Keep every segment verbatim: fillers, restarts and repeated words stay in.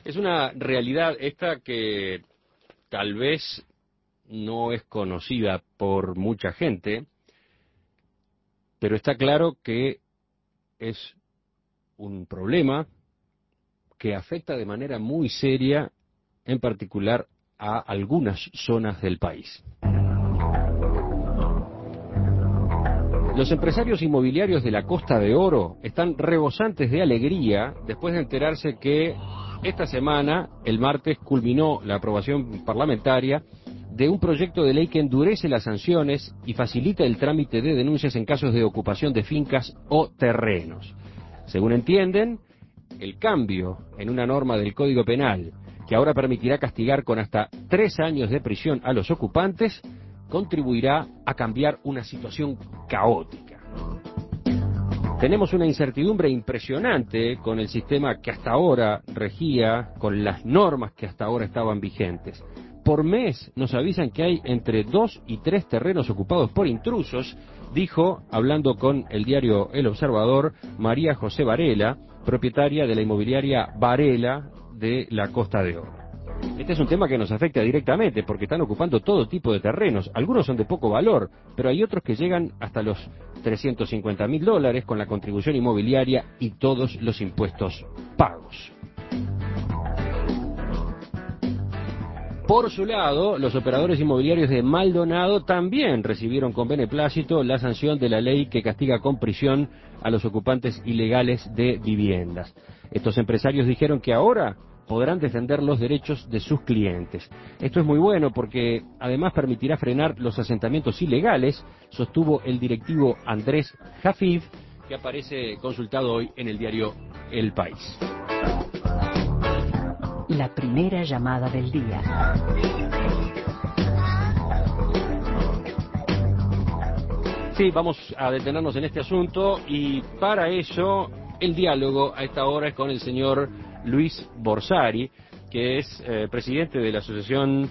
Es una realidad esta que tal vez no es conocida por mucha gente, pero está claro que es un problema que afecta de manera muy seria, en particular, a algunas zonas del país. Los empresarios inmobiliarios de la Costa de Oro están rebosantes de alegría después de enterarse que esta semana, el martes, culminó la aprobación parlamentaria de un proyecto de ley que endurece las sanciones y facilita el trámite de denuncias en casos de ocupación de fincas o terrenos. Según entienden, el cambio en una norma del Código Penal, que ahora permitirá castigar con hasta tres años de prisión a los ocupantes, contribuirá a cambiar una situación caótica. Tenemos una incertidumbre impresionante con el sistema que hasta ahora regía, con las normas que hasta ahora estaban vigentes. Por mes nos avisan que hay entre dos y tres terrenos ocupados por intrusos, dijo, hablando con el diario El Observador, María José Varela, propietaria de la inmobiliaria Varela de la Costa de Oro. Este es un tema que nos afecta directamente porque están ocupando todo tipo de terrenos. Algunos son de poco valor, pero hay otros que llegan hasta los trescientos cincuenta mil dólares con la contribución inmobiliaria y todos los impuestos pagos. Por su lado, los operadores inmobiliarios de Maldonado también recibieron con beneplácito la sanción de la ley que castiga con prisión a los ocupantes ilegales de viviendas. Estos empresarios dijeron que ahora podrán defender los derechos de sus clientes. Esto es muy bueno porque además permitirá frenar los asentamientos ilegales, sostuvo el directivo Andrés Jafif, que aparece consultado hoy en el diario El País. La primera llamada del día. Sí, vamos a detenernos en este asunto y para eso el diálogo a esta hora es con el señor Luis Borsari, que es eh, presidente de la Asociación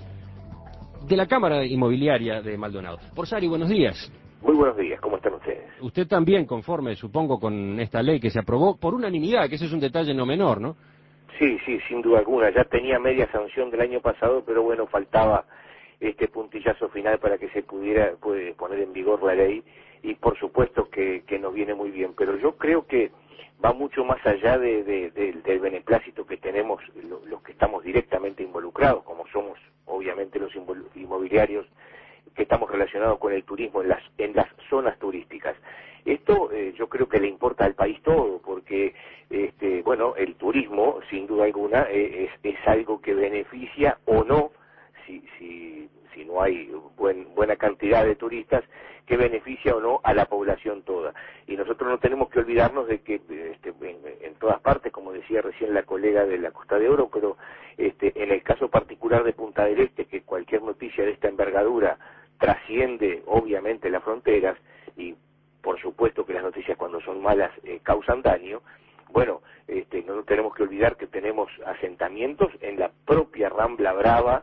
de la Cámara Inmobiliaria de Maldonado. Borsari, buenos días. Muy buenos días, ¿cómo están ustedes? Usted también conforme, supongo, con esta ley que se aprobó por unanimidad, que ese es un detalle no menor, ¿no? Sí, sí, sin duda alguna. Ya tenía media sanción del año pasado, pero bueno, faltaba este puntillazo final para que se pudiera puede, poner en vigor la ley y por supuesto que, que nos viene muy bien. Pero yo creo que va mucho más allá de, de, de, del beneplácito que tenemos lo, los que estamos directamente involucrados, como somos obviamente los inmobiliarios que estamos relacionados con el turismo en las, en las zonas turísticas. Esto eh, yo creo que le importa al país todo, porque este, bueno, el turismo, sin duda alguna, eh, es, es algo que beneficia o no, si, si, si no hay buen, buena cantidad de turistas, que beneficia o no a la población toda. Y nosotros no tenemos que olvidarnos de que este, en, en todas partes, como decía recién la colega de la Costa de Oro, pero este, en el caso particular de Punta del Este, que cualquier noticia de esta envergadura trasciende obviamente las fronteras y por supuesto que las noticias cuando son malas eh, causan daño. Bueno, este, no tenemos que olvidar que tenemos asentamientos en la propia Rambla Brava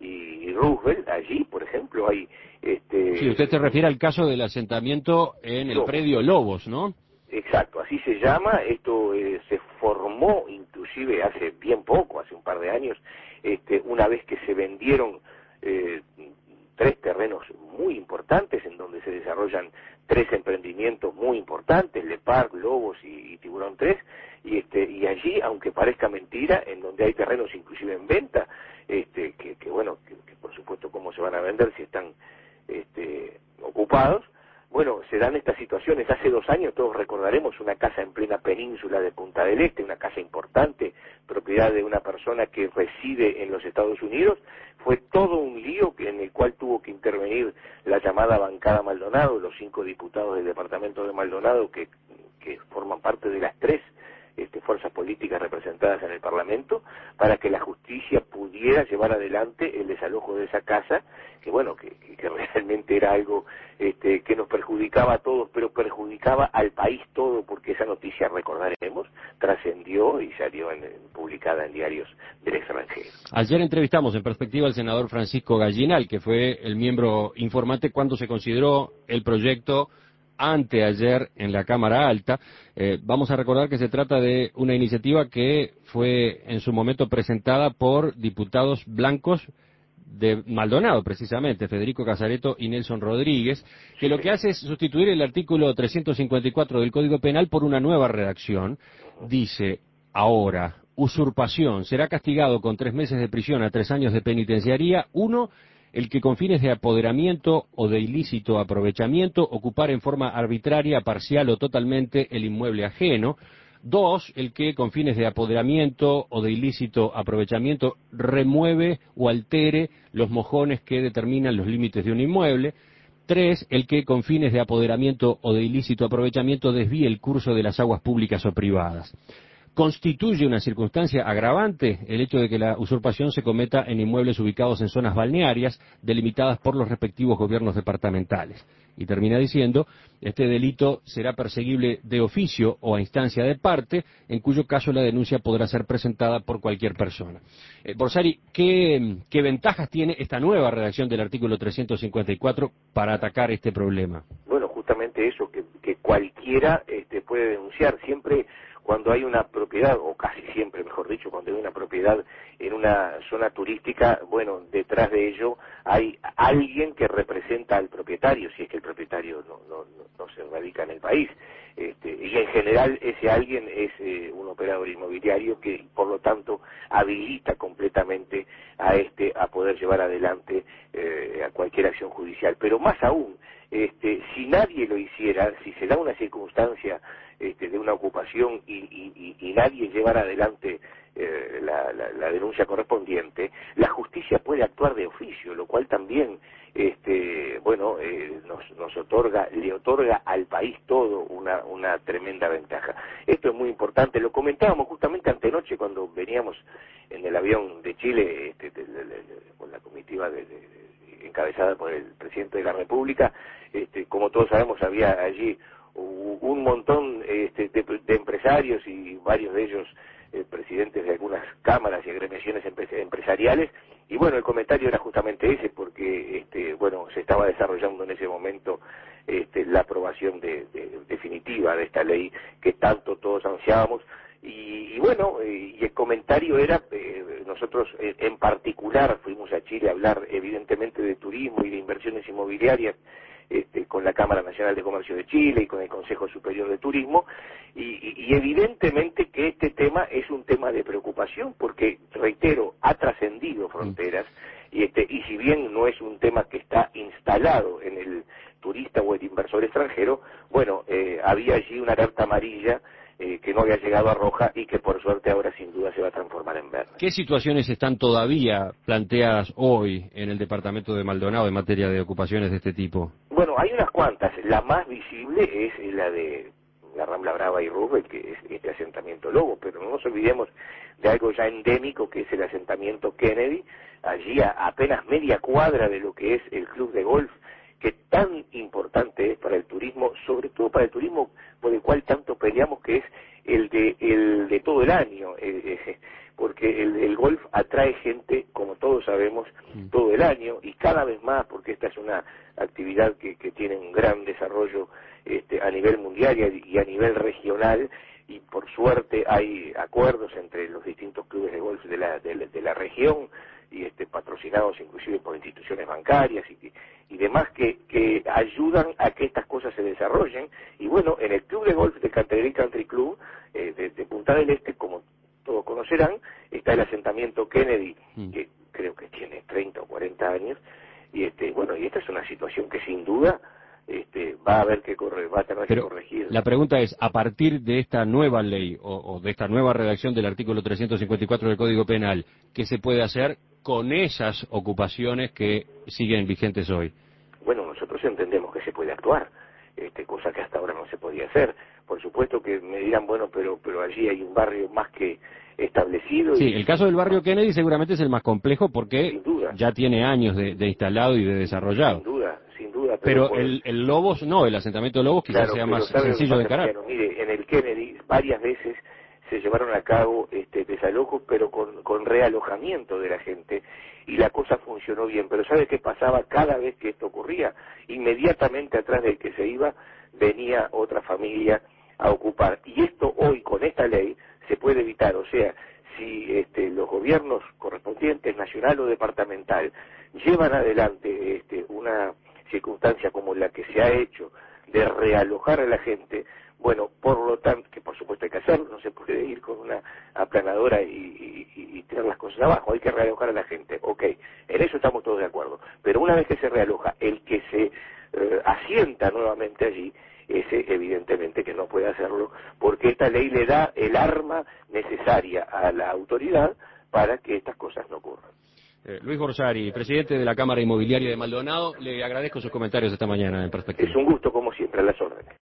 y Roosevelt, allí, por ejemplo, hay... Este, sí, usted se refiere al caso del asentamiento en el Lobos. predio Lobos, ¿no? Exacto, así se llama, esto eh, se formó inclusive hace bien poco, hace un par de años, este, una vez que se vendieron eh, tres terrenos muy importantes en donde se desarrollan tres emprendimientos muy importantes, Le Parc, Lobos y, y Tiburón tres, y este y allí, aunque parezca mentira, en donde hay terrenos inclusive en venta, este que, que bueno, que, que por supuesto cómo se van a vender si están este, ocupados. Bueno, se dan estas situaciones. Hace dos años todos recordaremos una casa en plena península de Punta del Este, una casa importante, propiedad de una persona que reside en los Estados Unidos. Fue todo un lío en el cual tuvo que intervenir la llamada bancada Maldonado, los cinco diputados del departamento de Maldonado que, que forman parte de las tres este, fuerzas políticas representadas en el Parlamento, para que la justicia pudiera llevar adelante el desalojo de esa casa, que bueno, que, que, que realmente era algo este, que nos perjudicaba a todos, pero perjudicaba al país todo, porque esa noticia, recordaremos, trascendió y salió en, en, publicada en diarios del extranjero. Ayer entrevistamos en Perspectiva al senador Francisco Gallinal, que fue el miembro informante cuando se consideró el proyecto anteayer en la Cámara Alta. Eh, vamos a recordar que se trata de una iniciativa que fue en su momento presentada por diputados blancos de Maldonado, precisamente, Federico Casareto y Nelson Rodríguez, que lo que hace es sustituir el artículo trescientos cincuenta y cuatro del Código Penal por una nueva redacción. Dice, ahora, usurpación será castigado con tres meses de prisión a tres años de penitenciaría. Uno, el que con fines de apoderamiento o de ilícito aprovechamiento ocupar en forma arbitraria, parcial o totalmente el inmueble ajeno. Dos, el que con fines de apoderamiento o de ilícito aprovechamiento remueve o altere los mojones que determinan los límites de un inmueble. Tres, el que con fines de apoderamiento o de ilícito aprovechamiento desvíe el curso de las aguas públicas o privadas. Constituye una circunstancia agravante el hecho de que la usurpación se cometa en inmuebles ubicados en zonas balnearias delimitadas por los respectivos gobiernos departamentales. Y termina diciendo, este delito será perseguible de oficio o a instancia de parte, en cuyo caso la denuncia podrá ser presentada por cualquier persona. Eh, Borsari, ¿qué, ¿qué ventajas tiene esta nueva redacción del artículo trescientos cincuenta y cuatro para atacar este problema? Bueno, justamente eso, que, que cualquiera este, puede denunciar. Siempre cuando hay una propiedad, o casi siempre, mejor dicho, cuando hay una propiedad en una zona turística, bueno, detrás de ello hay alguien que representa al propietario, si es que el propietario no, no, no, no se radica en el país. Este, y en general ese alguien es eh, un operador inmobiliario que, por lo tanto, habilita completamente a este a poder llevar adelante eh, a cualquier acción judicial. Pero más aún, este, si nadie lo hiciera, si se da una circunstancia este, de una ocupación y, y, y, y nadie llevara adelante eh, la, la, la denuncia correspondiente, la justicia puede actuar de oficio, lo cual también este, bueno, eh, nos, nos otorga, le otorga al país todo una, una tremenda ventaja. Esto es muy importante, lo comentábamos justamente antenoche cuando veníamos en el avión de Chile este, de, de, de, de, con la comitiva de, de, de, encabezada por el presidente de la República. Este, como todos sabemos, había allí un montón este, de, de empresarios y varios de ellos eh, presidentes de algunas cámaras y agremiaciones empresariales, y bueno, el comentario era justamente ese, porque este, bueno, se estaba desarrollando en ese momento este, la aprobación de, de, definitiva de esta ley que tanto todos ansiábamos. Y, y bueno, eh, y el comentario era, eh, nosotros eh, en particular fuimos a Chile a hablar evidentemente de turismo y de inversiones inmobiliarias, Este, con la Cámara Nacional de Comercio de Chile y con el Consejo Superior de Turismo, y, y, y evidentemente que este tema es un tema de preocupación, porque, reitero, ha trascendido fronteras, y, este, y si bien no es un tema que está instalado en el turista o el inversor extranjero, bueno, eh, había allí una alerta amarilla eh, que no había llegado a roja y que por suerte ahora sin duda se va a transformar en verde. ¿Qué situaciones están todavía planteadas hoy en el departamento de Maldonado en materia de ocupaciones de este tipo? Bueno, hay unas cuantas. La más visible es la de la Rambla Brava y Roosevelt, que es este asentamiento Lobo, pero no nos olvidemos de algo ya endémico, que es el asentamiento Kennedy, allí a apenas media cuadra de lo que es el club de golf, que tan importante es para el turismo, sobre todo para el turismo por el cual tanto peleamos, que es el de el de todo el año, eh, eh, porque el, el golf atrae gente, como todos sabemos, todo el año, y cada vez más, porque esta es una actividad que, que tiene un gran desarrollo este, a nivel mundial y a, y a nivel regional, y por suerte hay acuerdos entre los distintos clubes de golf de la, de, de la región, y este, patrocinados inclusive por instituciones bancarias y, y demás que, que ayudan a que estas cosas se desarrollen. Y bueno, en el club de golf de Canterbury Country Club eh, de, de Punta del Este, como todos conocerán, está el asentamiento Kennedy, que creo que tiene treinta o cuarenta años, y este, bueno, y esta es una situación que sin duda este, va a haber que correr, va a tener Pero que corregir. la pregunta es, a partir de esta nueva ley o, o de esta nueva redacción del artículo trescientos cincuenta y cuatro del Código Penal, ¿qué se puede hacer con esas ocupaciones que siguen vigentes hoy? Bueno, nosotros entendemos que se puede actuar, este, cosa que hasta ahora no se podía hacer. Por supuesto que me dirán, bueno, pero pero allí hay un barrio más que establecido. Sí, y, el caso del barrio Kennedy seguramente es el más complejo porque sin duda, ya tiene años de, de instalado y de desarrollado. Sin duda, sin duda. Pero Pero, por, el, el Lobos no, el asentamiento Lobos quizás claro, sea pero más ¿sabe lo que sencillo de pasa, encarar. Mariano? Mire, en el Kennedy varias veces se llevaron a cabo este, desalojos, pero con, con realojamiento de la gente, y la cosa funcionó bien. Pero ¿sabe qué pasaba cada vez que esto ocurría? Inmediatamente atrás del que se iba, venía otra familia a ocupar. Y esto hoy, con esta ley, se puede evitar. O sea, si este, los gobiernos correspondientes, nacional o departamental, llevan adelante este, una circunstancia como la que se ha hecho de realojar a la gente, bueno, por lo tanto, que por supuesto hay que hacerlo, no se puede ir con una aplanadora y, y, y tirar las cosas abajo, hay que realojar a la gente, ok, en eso estamos todos de acuerdo, pero una vez que se realoja, el que se eh, asienta nuevamente allí, ese evidentemente que no puede hacerlo, porque esta ley le da el arma necesaria a la autoridad para que estas cosas no ocurran. Eh, Luis Borsari, presidente de la Cámara Inmobiliaria de Maldonado, le agradezco sus comentarios esta mañana en Perspectiva. Es un gusto, como siempre, a las órdenes.